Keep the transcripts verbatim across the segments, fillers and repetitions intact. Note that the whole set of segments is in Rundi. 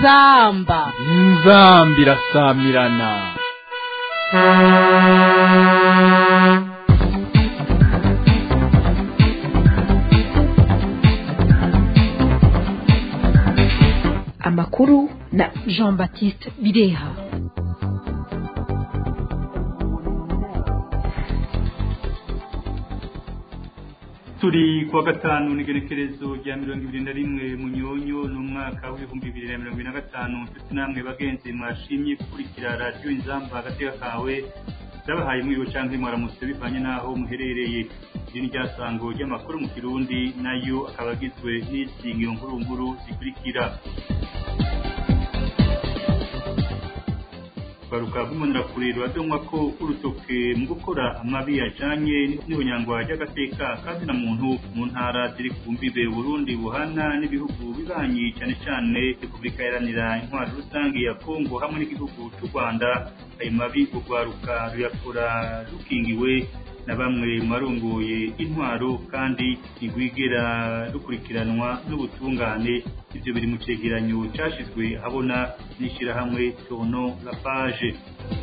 inzamba inzamba irasamirana. Amakuru na Jean Baptiste Bireha. Turi kwa gatanu n'igenekerezo rya mirongo ibiri na rimwe mu nyonyo n'umwaka w'ibihumbi bibiri na mirongo ine na gatanu. Nshuti namwe bagenzi mwashimye gukurikira radiyo inzamba agateka kawe, ndabahaye mwiriwe canke mwaramutse bivanye n'aho muherereye. Iri ni ryasango ry'amakuru mu Kirundi, nayo akaba agizwe n'izingiro nkuru zikurikira. Baruka bw'umunara kurero adonwa ko urutoke mu gukora amabi yajanye n'ubunyangwa ry'agateka kandi na muntu mu ntara ziri ku mbibe Burundi buhana n'ibihugu bibanyi cyane cyane Repubulika Iharanira Intwaro Rusange ya Kongo hamwe n'igihugu cy'u Rwanda. Ayo mabi ugwaruka ruyakora rukingiwe na bamwe marongoye intwaro kandi igwigera rukurikiranwa n'ubutungane. Ivyo biri mu cegeranyo cashizwe habona n'ishira hamwe Tono la Page.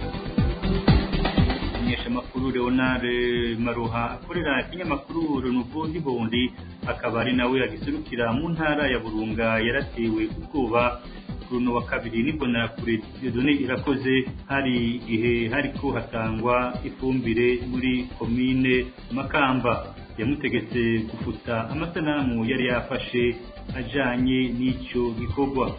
Umunyeshamakuru Leonard Maruha akorera ikinyamakuru Renouveau Ndibondi akaba ari nawe agiserukira mu ntara ya Burunga yaratewe ubwoba kuruno wa kabiri nibona kure Dieudonné Irakoze hari igihe hariko hatangwa ifumbire muri komine Makamba. Yamutegetse gufuta amasanamu yari yafashe ajanye n'ico gikorwa.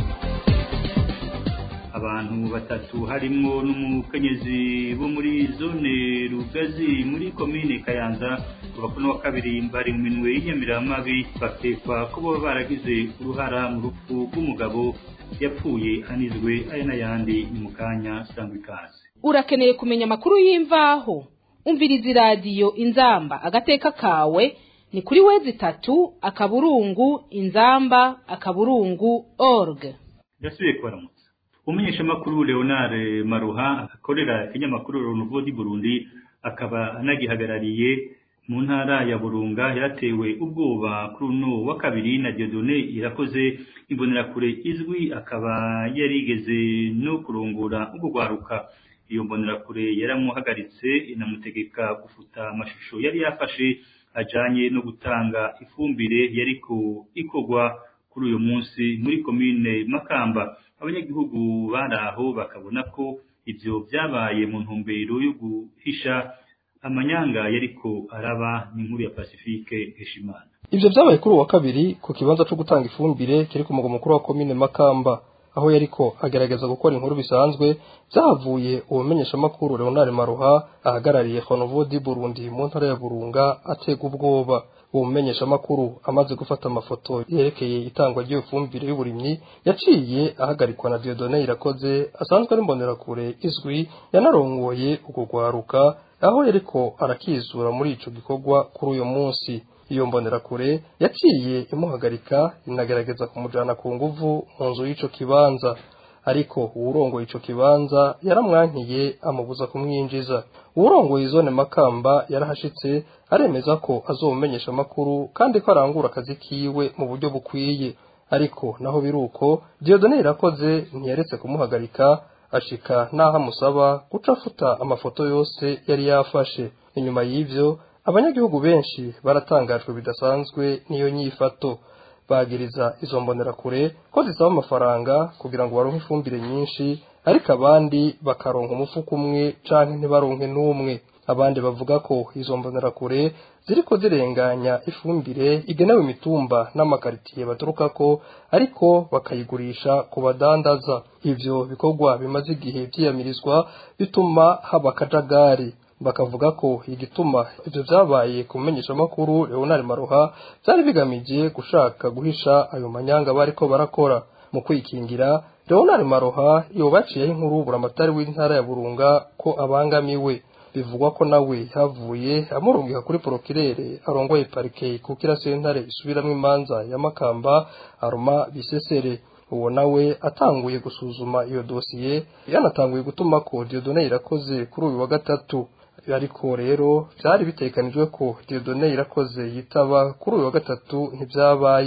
Abantu batatu harimwo n'umukenyezi bo muri zone Rugazi muri komine Kayanza kubakuno wa kabiri bari mu minwe y'inyamiramabi bakekwa ko baba baragize uruhara mu rupfu rw'umugabo yapfuye anizwe aya n'ayandi ni mu kanya sangwa ikaze. Urakeneye kumenya amakuru y'imvaho? Umviriza radiyo inzamba agateka kawe ni kuri wezi tatu akaburungu inzamba akaburungu org. Ndasubiye kubaramutsa. Umunyeshamakuru Leonard Maruha akorera ikinyamakuru Renouveau du Burundi akaba anagihagarariye mu ntara ya Burunga yaratewe ubwoba kuri uno wa kabiri na Dieudonné Irakoze imbonera kure izwi akaba yarigeze no kurongora ubugwaruka. Iyo mbonera kure yaramuhagaritse inamutegeka gufuta amashusho yari yafashe ajanye no gutanga ifumbire yariko ikogwa kuri uyu munsi muri komine Makamba. Abanyagihugu baraho bakabona ko ivyo byabaye mu ntumbero yo guhisha amanyanga yariko araba n'inkuru ya Pacifique Heshimana. Ivyo byabaye kuri uwa kabiri ku kibanza cyo gutanga ifumbire kiri ku mugwa mukuru wa komine Makamba, aho yariko agerageza gukora inkuru bisanzwe. Byahavuye ubumenyesha makuru Leonard Maruha ahagarariye Renouveau du Burundi mu ntara ya Burunga atega ubwoba. Ubumenyesha makuru amaze gufata amafoto yerekeye itangwa ry'iyo fumbire y'uburimyi yaciye ahagarikwa na Dieudonné Irakoze asanzwe ari mbonera kure izwi yanarongoye ukugwaruka, aho yariko arakizura muri ico gikorwa kuri uyo munsi. Iyo mbonera kure yaciye imuhagarika inagerageza kumujana ku nguvu mu nzu y'ico kibanza, ariko uwurongoye ico kibanza yaramwankiye amubuza kumwinjiza. Uwurongoye zone Makamba yarahashitse aremeza ko azomumenyesha makuru kandi ko arangura akazi kiwe mu buryo bukwiye, ariko naho biruko Dieudonné Irakoze ntiyaretse kumuhagarika ashika naho amusaba guca afuta amafoto yose yari yafashe. Inyuma y'ivyo abanyagihugu benshi baratangajwe bidasanzwe n'iyo nyifato, bagiriza izo mbonera kure ko zisaba amafaranga kugira ngo baronke ifumbire nyinshi, ariko abandi bakaronka umufuko umwe canke ntibaronke n'umwe. Abandi bavuga ko izo mbonera kure ziriko zirenganya ifumbire igenewe imitumba n'amakaritiye baturukako, ariko bakayigurisha ku badandaza. Ivyo bikorwa bimaze igihe vyiyamirizwa bituma haba akajagari. Bakavuga ko igituma ivyo vyabaye kumenyesha makuru Leonard Maruha byari bigamije gushaka guhisha ayo manyanga bariko barakora. Mu kwikingira Leonard Maruha yobaciye inkuru buramatari w'intara ya Burunga ko abangamiwe. Bivugwa ko nawe havuye amurungika kuri procureur arongoye parike kukira sentare isubiramwe imanza ya Makamba Aroma Bisesere. Uwo nawe atanguye gusuzuma iyo dosiye yanatanguye gutuma ko Dieudonné Irakoze kuri uyu wa gatatu. Ariko rero byari bitekanijwe ko Dieudonné Irakoze yitaba kuri uyu wa gatatu ntibyabaye.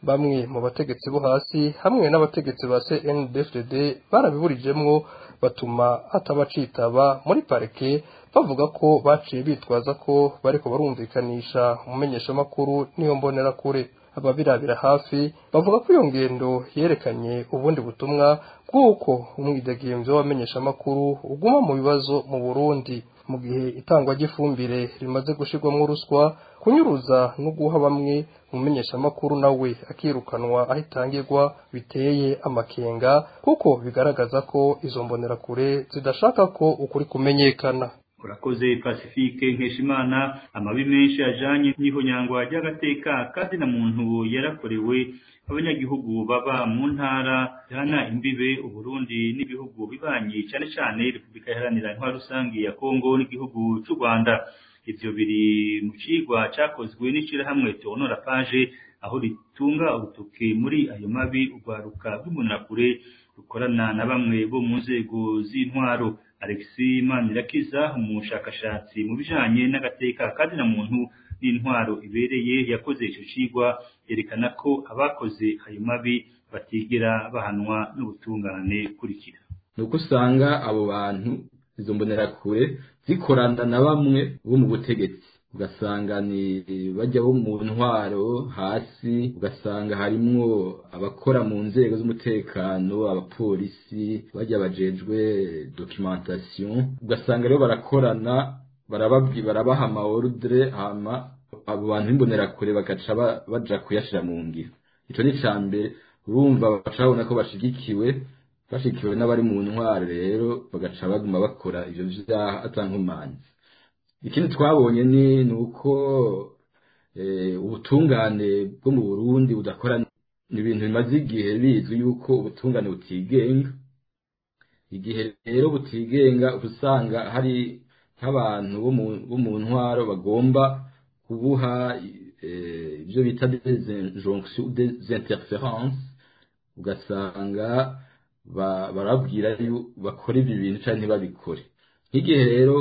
bamwe mu bategetsi bo hasi hamwe n'abategetsi ba C N D F D D barabiburijemwo batuma atabacitaba muri parike bavuga ko baciye bitwaza ko bariko barumvikanisha umumenyeshamakuru niyo mbonera kure. Ababirabira hafi bavuga ko iyo ngendo yerekanye ubundi butumwa bw'uko umwidegemvyo w'abamenyeshamakuru uguma mu bibazo mu Burundi mu gihe itangwa ry'ifumbire rimaze gushirwamwo ruswa, kunyuruza no guha bamwe umumenyeshamakuru nawe akirukanwa ahitangirwa biteye amakenga kuko bigaragaza ko izo mbonera kure zidashaka ko ukuri kumenyekana. Urakoze Pacifique Nkeshimana. Amabi menshi ajanye n'ihonyangwa ry'agateka kandi na muntu yarakorewe abanyagihugu baba mu ntara zihana imbibe Uburundi n'ibihugu bibanyi cyane cyane Repubulika Iharanira Intwaro Rusangi ya Kongo n'igihugu cy'u Rwanda. Ivyo biri mu cigwa cakozwe n'ishirahamwe Tonora Page aho ritunga urutoke muri ayo mabi urwaruka rw'umunarakure rukorana na bamwe bo mu nzego z'intwaro. Alexis Manirakiza, umushakashatsi mu bijanye n'agateka kandi na muntu n'intwaro ibereye, yakoze ico cigwa yerekana ko abakoze ayo mabi batigera bahanwa n'ubutungane kurikira. Nuko usanga abo bantu izo mbonerakure zikorana na bamwe bo mu butegetsi, ugasanga ni bajya bo mu ntwaro hasi, ugasanga harimwo abakora mu nzego z'umutekano, abapolisi bajya bajejwe documentation, ugasanga rero barakorana barababwi barabaha ama ordre hama abo bantu b'imbonerakure bagaca baja kuyashira mu ngiro. Ico ni cambe urumva bacabona ko bashigikiwe bashikiwe n'abari mu ntwaro, rero bagaca baguma bakora ivyo vyaha atankumanzi. Ikindi twabonye ni nuko eh ubutungane bwo mu Burundi budakora, ni ibintu bimaze igihe bizwi yuko ubutungane butigenga. Igihe rero butigenga usanga hari nk'abantu bo mu ntwaro bagomba kubuha ibyo eh, bita des injonctions, des interférences, ugasanga barabwira bakora ibi bintu cyane ntibabikore. Nk'igihe rero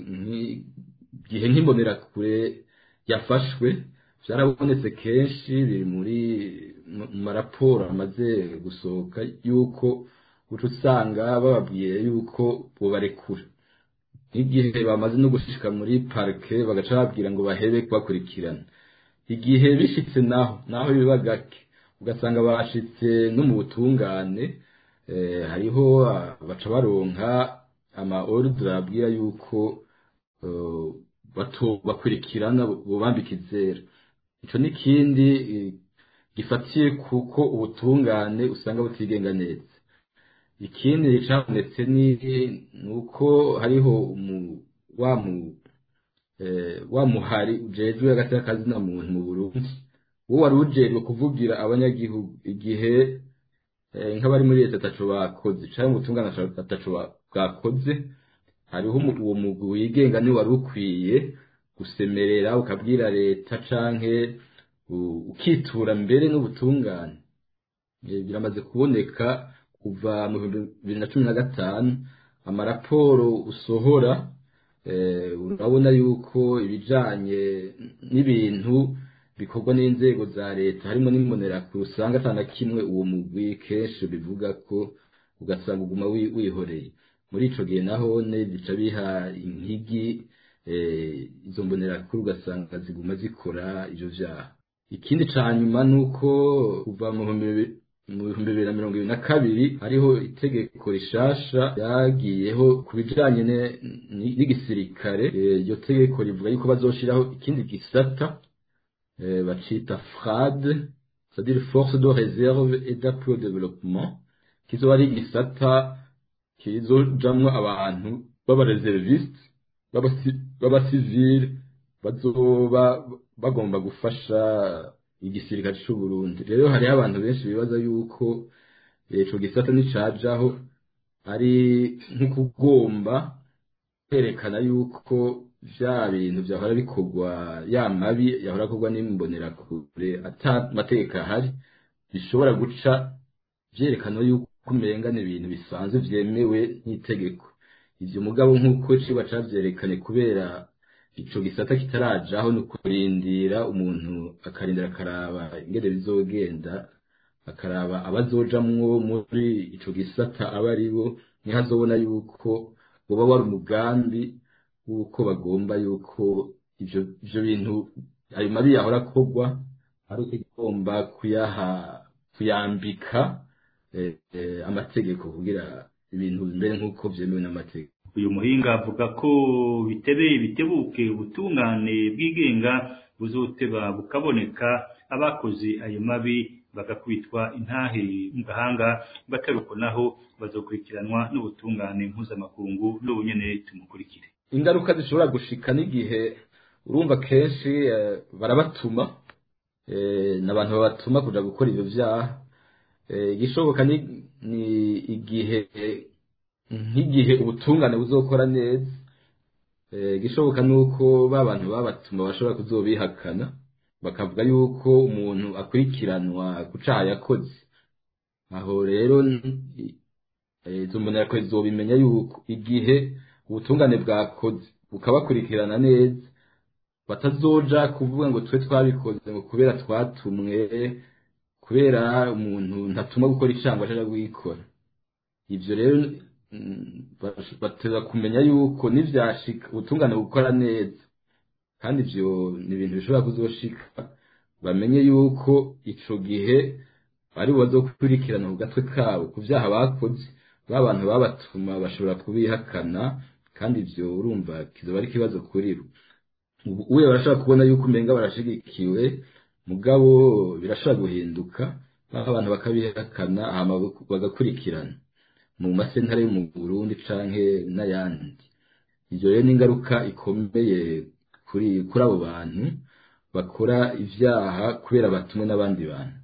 gihe nk'imbonerakure yafashwe byarabonetse kenshi, biri muri mu maraporo amaze gusohoka yuko uca usanga bababwiye yuko bobarekura. Nk'igihe bamaze no gushika muri parike bagaca babwira ngo bahebe kubakurikirana. Igihe bishitse naho naho biba gake ugasanga bashitse no mu butungane, eh, hariho baca baronka ama ordre abwira yuko uh, bato bakurikirana bobambika izera. Ico nikindi uh, gifatiye kuko ubutungane usanga butigenga neza. Ikindi cabonetse ni nuko hariho umu wa mu eh, wa muhari ujejwe hagati y'akazi na muntu mu Burundi, wo wari ujejwe kuvugira abanyagihugu igihe eh, nk'abari muri leta ataco bakoze cyangwa ubutungane ataco bwakoze. Hariho uwo mugwi wigenga ni wari ukwiye gusemerera ukabwira leta canke ukitura mbere n'ubutungane. Biramaze kuboneka kuva mu bibiri na cumi na gatanu amaraporo usohora, eh, urabona yuko ibijanye n'ibintu bikorwa n'inzego za leta harimo n'imbonerakure usanga atana kimwe uwo mugwi kenshi bivuga ko, ugasanga uguma wihoreye. Muri ico gihe naho ne bica biha inkigi eh, izo mbonerakure ugasanga ziguma zikora ivyo vyaha. Ikindi ca nyuma nuko kuva mu mu bihumbi bibiri na mirongo ibiri na kabiri hariho itegeko rishasha ryagiyeho ku bijanye n'igisirikare. Iryo tegeko rivuga yuko bazoshiraho ikindi gisata eh, bacita F R A D, c'est-à-dire Force de Réserve et d'Appui au Développement, kizoba ari igisata kizojamwo abantu b'abareservistes b'abasivile bazoba bagomba gufasha igisirikare cy'u Burundi. Rero hari abantu benshi bibaza yuko ico gisata nicajaho ari nk'ukugomba kwerekana yuko vya bintu vyahora bikorwa, ya mabi yahora akorwa n'imbonerakure ata mateka ahari, bishobora guca vyerekana yuko umenga n'ibintu bisanzwe vyemewe n'itegeko. Ivyo mugabo nk'uko ciba cavyerekanye kubera ico gisata kitarajaho no kurindira umuntu akarindira akaraba ingene bizogenda akaraba abazojamwo muri ico gisata abaribo niho azobona yuko boba wari umugambi wuko bagomba yuko ivyo ivyo bintu ayo mabi yahora kogwa ari ukigomba kuyaha kuyambika eh, eh, amategeko kugira ibintu mbere nk'uko vyemewe n'amategeko. Uyu muhinga avuga ko bitebe bitebuke ubutungane bwigenga buzoteba bukaboneka abakoze ayo mabi bagakubitwa intahe mu gahanga bataruko naho bazokurikiranwa n'ubutungane mpuzamakungu n'ubunyene tumukurikire. Ingaruka zishobora gushika n'igihe urumva kenshi eh, barabatuma eh, n'abantu babatuma kuja gukora ivyo vyaha igishoboka eh, ni, ni igihe nk'igihe ubutungane buzokora neza igishoboka eh, nuko babantu babatuma bashobora kuzobihakana bakavuga yuko umuntu akurikiranwa kucaha yakoze aho rero izo mbonera ko zobimenya yuko igihe ubutungane bwakoze bukabakurikirana neza batazoja kuvuga ngo twe twabikoze ngo kubera twatumwe kubera umuntu ntatuma gukora icangwa aje gukora ivyo rero bateza kumenya yuko nivyashika ubutungane gukora neza kandi ivyo ni ibintu bishobora kuzoshika bamenye yuko ico gihe bari bazokurikirana ku gatwe kabo ku vyaha bakoze babantu babatuma bashobora kubihakana kandi ivyo urumva kizoba ari kibazo kuri bo uye barashaka kubona yuko umenga barashigikiwe mugabo birashaka guhinduka abantu bakabihakana hama bagakurikirana mu masentare yo mu Burundi canke n'ayandi ivyo rero n'ingaruka ikomeye kuri kuri abo bantu bakora ivyaha kubera batumwe n'abandi bantu.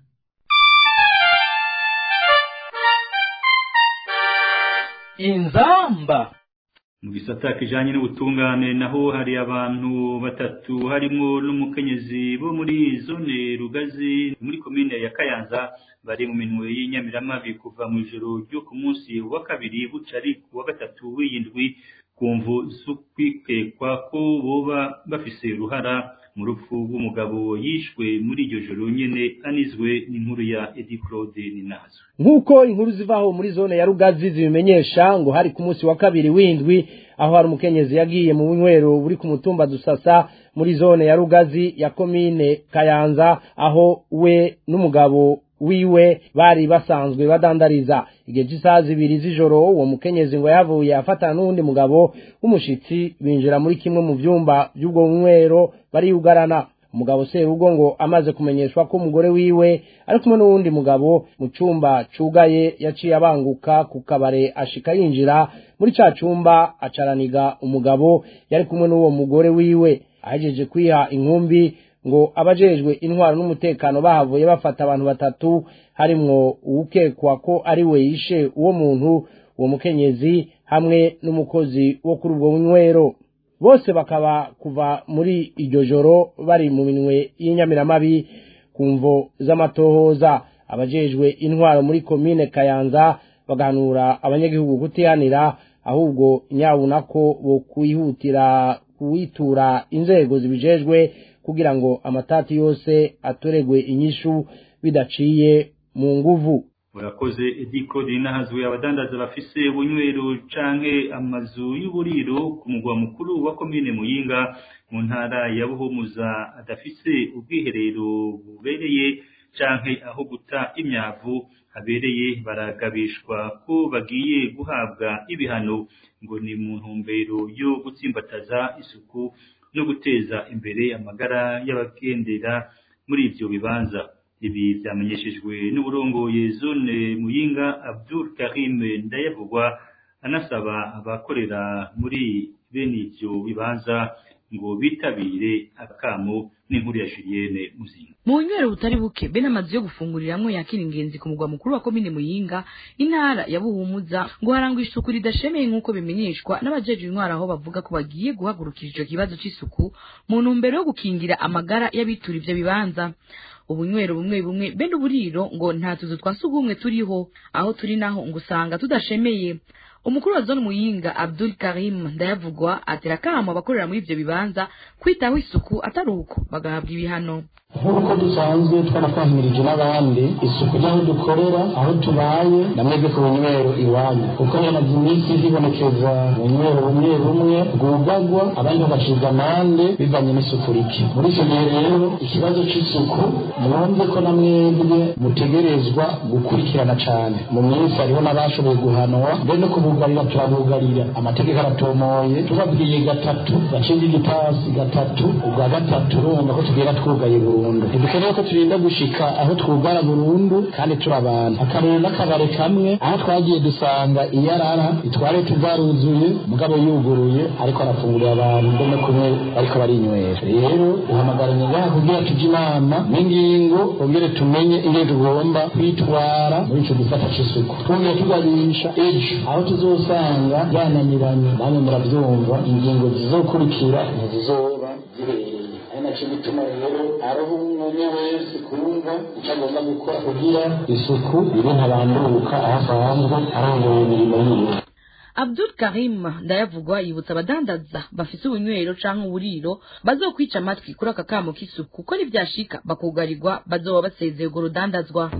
Inzamba mu gisata kijanye n'ubutungane naho hari abantu batatu harimo n'umukenyezi bo muri zone Rugazi muri komine ya Kayanza bari mu minwe y'inyamiramabi kuva mu ijoro ryo ku munsi wa kabiri bucari ku wa gatatu w'indwi kumvu zukwikekwa ko boba bafise uruhara mu rupfu rw'umugabo yishwe muri iryo joro nyene anizwe n'inkuru ya Edi Claude Ninazo. Nkuko inkuru zivaho muri zone ya Rugazi zibimenyesha ngo hari ku munsi wa kabiri w'indwi aho hari umukenyezi yagiye mu bunywero buri ku mutumba Dusasa muri zone ya Rugazi ya komine Kayanza aho we n'umugabo wiwe bari basanzwe badandariza igihe cy'isaha zibiri z'ijoro uwo mukenyezi ngo yavuye afatana n'undi mugabo w'umushitsi binjira muri kimwe mu vyumba by'ubwo bunywero bari yugarana umugabo Serugo ngo amaze kumenyeshwa ko umugore wiwe ari kumwe n'uwundi mugabo mu cumba cugaye yaciye abanguka ku kabare ashika yinjira muri ca cumba acaraniga umugabo yari kumwe n'uwo mugore wiwe ahejeje kwiha inkumbi ngo abajejwe intwaro n'umutekano bahavuye bafata abantu batatu harimwo uwukekwa ko ari we yishe uwo muntu uwo mukenyezi hamwe n'umukozi wo kuri ubwo bunywero bose bakaba kuva muri iryo joro bari mu minwe y'inyamiramabi kumvo z'amatohoza abajejwe intwaro muri komine Kayanza bagahanura abanyagihugu kutihanira ahubwo nyabuna ko bo kwihutira kuwitura inzego zibijejwe kugira ngo amatati yose atoregwe inyishu bidaciye mu nguvu. Urakoze Edi Claude Ninazo abadandaza bafise ubunywero canke amazu y'uburiro ku mugwa mukuru wa komine Muyinga mu ntara ya Buhumuza adafise ubwiherero bubereye canke aho guta imyavu habereye baragabishwa ko bagiye guhabwa ibihano ngo ni mu ntumbero yo gutsimbataza isuku no guteza imbere amagara y'abagendera muri ivyo bibanza. Ibi byamenyeshejwe n'uburongoye zone Muyinga Abdul Karim Ndayavugwa anasaba abakorera muri bene ivyo bibanza ngo bitabire akamo n'inkuru ya Julienne Muzinga. Mu nywero butari buke bene amazi yo gufunguriramwe yakira ingenzi ku mugwa mukuru wa komine Muyinga intara ya Buhumuza ngo harangwa isuku ridashemeye nk'uko bimenyeshwa n'abajeje intwara aho bavuga ko bagiye guhagurukira ico kibazo c'isuku mu ntumbero yo gukingira amagara y'abitura ivyo bibanza. Ubunywero bumwe bumwe bene uburiro ngo nta tuzu twasugumwe turiho aho turi naho ngo usanga tudashemeye umukuru wa zone Muyinga Abdul Karim Ndayavugwa atera kamo abakorera muri ivyo bibanza kwitaho isuku atari uko bagahabwa ibihano. Nk'uko dusanzwe twanafahimirije n'abandi isuku n'aho dukorera aho tubaye namwebwe ku bunywero iwanyu kuko yamaze iminsi hibonekeza bunywero bumwe bumwe bwugagwa abandi bagacibwa amande bivanye n'isuku rike. Muri icyo gihe rero ikibazo c'isuku mwumve ko namwebwe mutegerezwa gukurikirana cane. Mu minsi hariho n'abashoboye guhanwa mbere no kubugarira turabugarira amategeko aratomoye tubabwiye gatatu bacibwa igitasi gatatu ubwa gatatu urumva ko tugera twugaye burundu. Ntidukeneye ko turinda gushika aho twugara burundu kandi turabana akarere n'akabare kamwe aho twagiye dusanga iyarara itware tuzaruzuye mugabo yuguruye ariko arafungurira abantu mbone kumwe ariko barinywera. Rero uhamagaranye ngaha kugira tujye inama n'ingingo ongere tumenye ingene tugomba kwitwara muri ico gisata c'isuku twongere tuganisha ejo aho tuzosanga yananiranye namwe muravyumva ingingo zizokurikira ntizizoba zibereye. Nacho bituma rero aroho umwe wese kumva icagomba gukora kugira isuku iri ntabanduka ahasanzwe arongoye imirimo yiwe. Abdul Karim Ndayavugwa yibutsa abadandaza bafise ubunywero canke uburiro bazokwica amatwi kuri aka kamo k'isuku kuko nivyashika bakugarirwa bazoba basezeye urwo rudandazwa.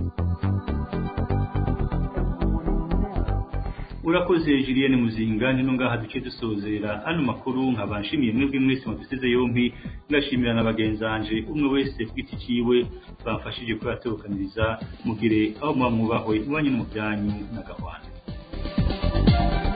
Urakoze Julienne Muzinga nino ngaha duce dusozera ano makuru nkabanshimiye mwebwe mwese muduseze yompi ngashimira n'abagenzanje umwe wese kwiti ciwe bamfashije kwatokaniriza mugire aho mwamubahwe mwanye mu byanyu na gahwana.